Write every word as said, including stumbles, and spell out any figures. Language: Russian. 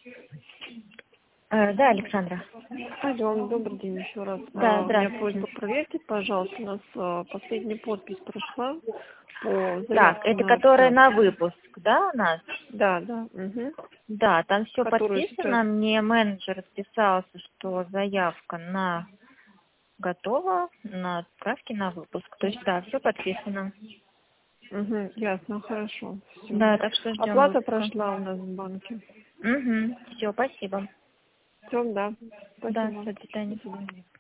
Э, да, Александра. Алло, добрый день еще раз. Да, А, у меня здравствуйте. просьба, проверьте, пожалуйста, у нас а, последняя подпись прошла по Так, заявке это на которая откат. на выпуск, да, у нас? Да, да. Угу. Да, там все Которую подписано. сейчас... Мне менеджер отписался, что заявка на готова, на отправки на выпуск. То есть, да, все подписано. Угу, ясно, хорошо. Все. Да, так что ждем Оплата выпуска. прошла у нас в банке. Угу, все, спасибо. Все, да. Да, Спасибо. до свидания. До свидания.